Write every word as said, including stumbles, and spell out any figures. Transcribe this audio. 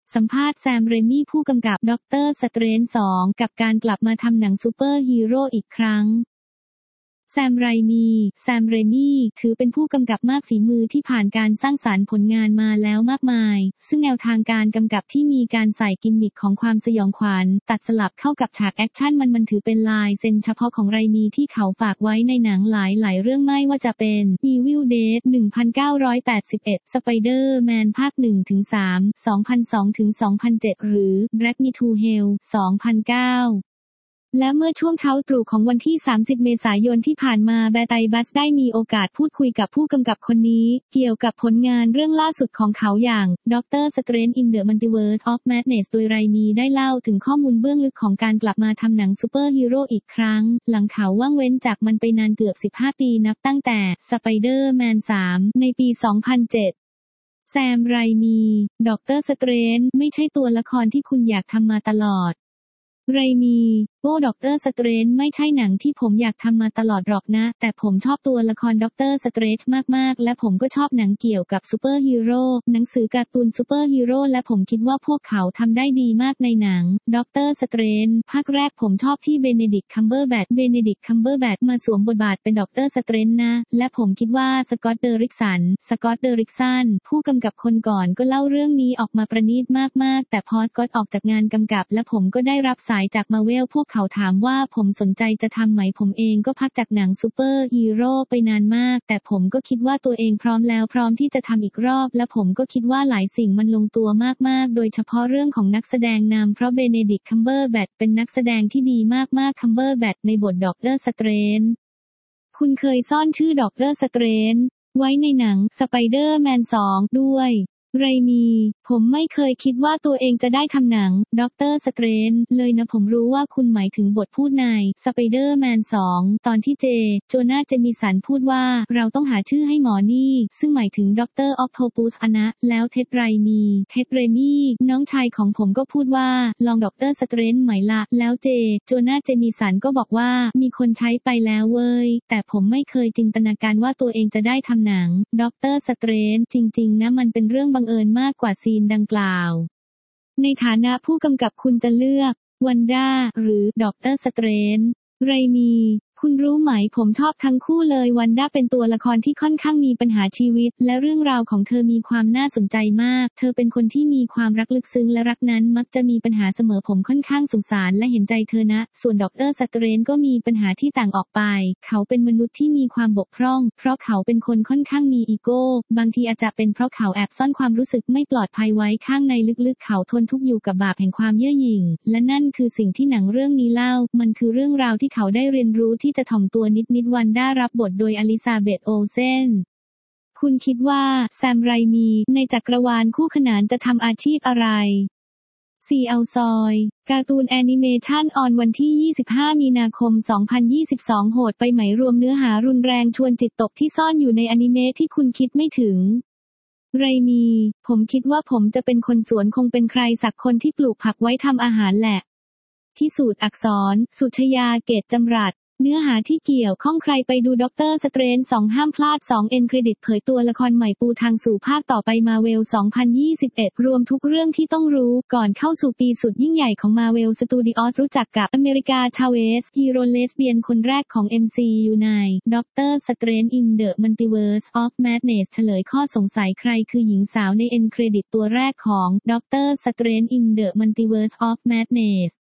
สัมภาษณ์แซม เรมี่ผู้กำกับด็อกเตอร์สเตรนจ์ สองกับการกลับมาทำหนังซูเปอร์ฮีโร่อีกครั้งแซม ไรมีแซม เรมี่ถือเป็นผู้กำกับมากฝีมือที่ผ่านการสร้างสรรค์ผลงานมาแล้วมากมายซึ่งแนวทางการกำกับที่มีการใส่กิมมิคของความสยองขวัญตัดสลับเข้ากับฉากแอคชั่นมันมันถือเป็นลายเซ็นเฉพาะของไรมีที่เขาฝากไว้ในหนังหลายๆเรื่องไม่ว่าจะเป็น Evil Dead หนึ่งพันเก้าร้อยแปดสิบเอ็ด Spider-Man ภาค หนึ่งถึงสาม สองพันสองถึงสองพันเจ็ด หรือ Drag Me to Hell สองพันเก้าและเมื่อช่วงเช้าตรู่ของวันที่สามสิบเมษายนที่ผ่านมาแบร์ไตบัสได้มีโอกาสพูดคุยกับผู้กำกับคนนี้เกี่ยวกับผลงานเรื่องล่าสุดของเขาอย่าง Doctor Strange in the Multiverse of Madness โดยไรมีได้เล่าถึงข้อมูลเบื้องลึกของการกลับมาทำหนังซูเปอร์ฮีโร่อีกครั้งหลังเขาว่างเว้นจากมันไปนานเกือบสิบห้าปีนับตั้งแต่ Spider-Man สาม ในปี สองพันเจ็ดแซม ไรมีด็อกเตอร์สเตรนจ์ไม่ใช่ตัวละครที่คุณอยากทำมาตลอดไรมีโอ้ด็อกเตอร์สเตรนจ์ไม่ใช่หนังที่ผมอยากทำมาตลอดหรอกนะแต่ผมชอบตัวละครด็อกเตอร์สเตรนจ์มากๆและผมก็ชอบหนังเกี่ยวกับซูเปอร์ฮีโร่หนังสือการ์ตูนซูเปอร์ฮีโร่และผมคิดว่าพวกเขาทำได้ดีมากในหนังด็อกเตอร์สเตรนจ์ภาคแรกผมชอบที่เบเนดิกต์คัมเบอร์แบทเบเนดิกต์คัมเบอร์แบทมาสวมบทบาทเป็นด็อกเตอร์สเตรนจ์นะและผมคิดว่าสกอตต์เดอริกสันสกอตต์เดอริกสันผู้กำกับคนก่อนก็เล่าเรื่องนี้ออกมาประณีตมากๆแต่พอสก็อตออกจากงานกำกับและผมก็ได้รับสายจากมาเวลพวกเขาถามว่าผมสนใจจะทำไหมผมเองก็พักจากหนังซูเปอร์ฮีโร่ไปนานมากแต่ผมก็คิดว่าตัวเองพร้อมแล้วพร้อมที่จะทำอีกรอบและผมก็คิดว่าหลายสิ่งมันลงตัวมากๆโดยเฉพาะเรื่องของนักแสดงนำเพราะเบเนดิกต์คัมเบอร์แบทเป็นนักแสดงที่ดีมากๆคัมเบอร์แบทในบทด็อกเตอร์สเตรนจ์คุณเคยซ่อนชื่อด็อกเตอร์สเตรนจ์ไว้ในหนังสไปเดอร์แมนสองด้วยไรมีผมไม่เคยคิดว่าตัวเองจะได้ทำหนังด็อกเตอร์สเตรนจ์เลยนะผมรู้ว่าคุณหมายถึงบทพูดในสไปเดอร์แมนสองตอนที่เจโจนาเจมิสันพูดว่าเราต้องหาชื่อให้หมอนี่ซึ่งหมายถึงด็อกเตอร์ออคโทปัสอะนะแล้วเท็ดไรมีเท็ดเรมี่น้องชายของผมก็พูดว่าลองด็อกเตอร์สเตรนจ์ไหมละแล้วเจโจนาเจมิสันก็บอกว่ามีคนใช้ไปแล้วเว้ยแต่ผมไม่เคยจินตนาการว่าตัวเองจะได้ทำหนังด็อกเตอร์สเตรนจ์จริงๆนะมันเป็นเรื่องบังเอิญมากกว่าซีนดังกล่าวในฐานะผู้กำกับคุณจะเลือกวันด้าหรือด็อกเตอร์สเตรนจ์ไรมีคุณรู้ไหมผมชอบทั้งคู่เลยวันด้าเป็นตัวละครที่ค่อนข้างมีปัญหาชีวิตและเรื่องราวของเธอมีความน่าสนใจมากเธอเป็นคนที่มีความรักลึกซึ้งและรักนั้นมักจะมีปัญหาเสมอผมค่อนข้างสงสารและเห็นใจเธอนะส่วนด็อกเตอร์สเตรนจ์ก็มีปัญหาที่ต่างออกไปเขาเป็นมนุษย์ที่มีความบกพร่องเพราะเขาเป็นคนค่อนข้างมีอีโก้บางทีอาจจะเป็นเพราะเขาแอบซ่อนความรู้สึกไม่ปลอดภัยไว้ข้างในลึกๆเขาทนทุกข์อยู่กับบาปแห่งความเย่อหยิ่งและนั่นคือสิ่งที่หนังเรื่องนี้เล่ามันคือเรื่องราวที่เขาได้เรียนรู้ที่จะถ่อมตัวนิดนิดวันได้รับบทโดยอลิซาเบธโอเซนคุณคิดว่าแซม ไรมีในจักรวาลคู่ขนานจะทำอาชีพอะไรซีเอาซอยการ์ตูนแอนิเมชันออนวันที่ยี่สิบห้ามีนาคมสองพันยี่สิบสองโหดไปไหมรวมเนื้อหารุนแรงชวนจิตตกที่ซ่อนอยู่ในอนิเมะที่คุณคิดไม่ถึงไรมีผมคิดว่าผมจะเป็นคนสวนคงเป็นใครสักคนที่ปลูกผักไว้ทำอาหารแหละพิสูจน์อักษรสุชยาเกตจำรัดเนื้อหาที่เกี่ยวข้องใครไปดูด็อกเตอร์สเตรนจ์สองห้ามพลาดสองเอ็นเครดิตเผยตัวละครใหม่ปูทางสู่ภาคต่อไปมาเวลสองพันยี่สิบเอ็ดรวมทุกเรื่องที่ต้องรู้ก่อนเข้าสู่ปีสุดยิ่งใหญ่ของมาเวลสตูดิโอสรู้จักกับอเมริกาชาเวสฮีโร่เลสเบียนคนแรกของ เอ็ม ซี ยู ในด็อกเตอร์สเตรนจ์ in the Multiverse of Madness เฉลยข้อสงสัยใครคือหญิงสาวในเอ็นเครดิตตัวแรกของด็อกเตอร์สเตรนจ์ in the Multiverse of Madness